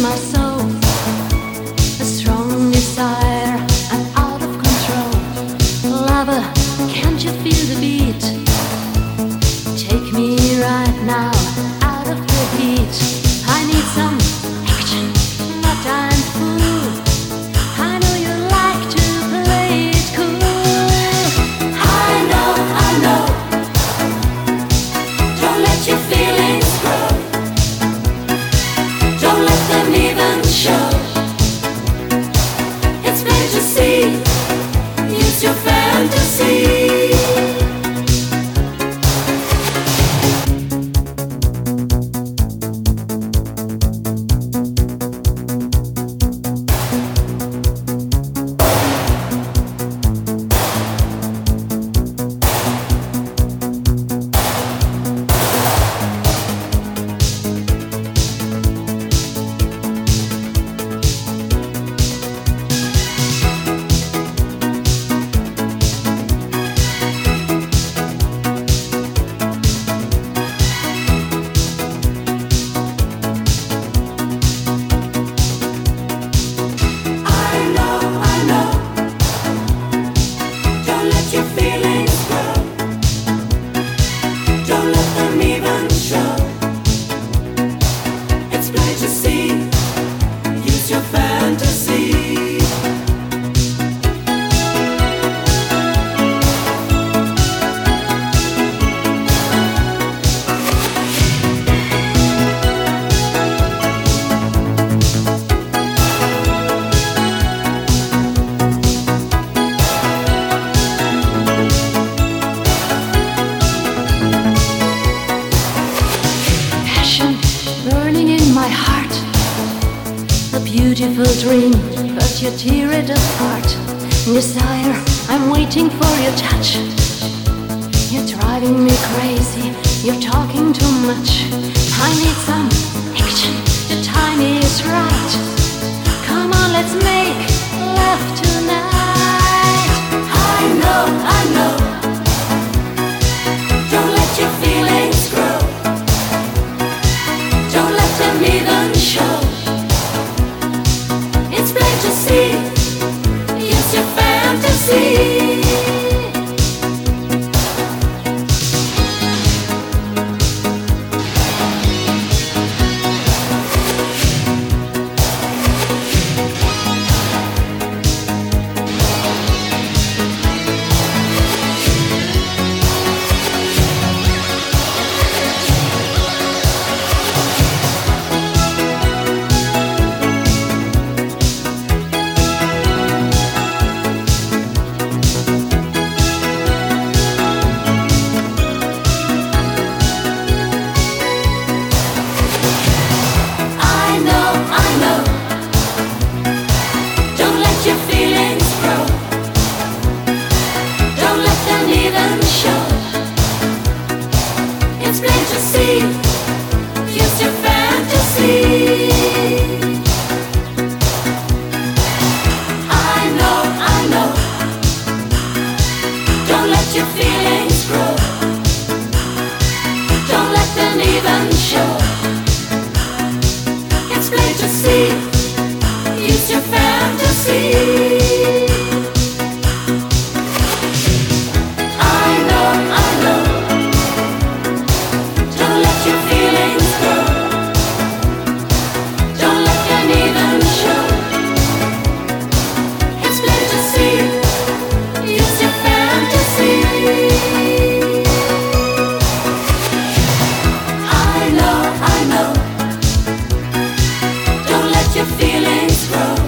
my soul, a strong desire, I'm out of control. Lover, can't you feel the beat? Take me right now, out of the heat. I need some action, but I'm full. I know you like to play it cool. I know. Don't let your feelings grow. Don't let them even show. It's plain to see. Use your fantasy. Burning in my heart, a beautiful dream, but you tear it apart. Desire, I'm waiting for your touch. You're driving me crazy, you're talking too much. I need some action, the time is right. Come on, let's make love tonight. I know. Don't let your feelings grow. Don't let them even show. It's plain to see. Use your fantasy. Use your fantasy. I know. Don't let your feelings grow. Don't let them even show. It's plain to see. Use your fantasy. Don't let your feelings grow.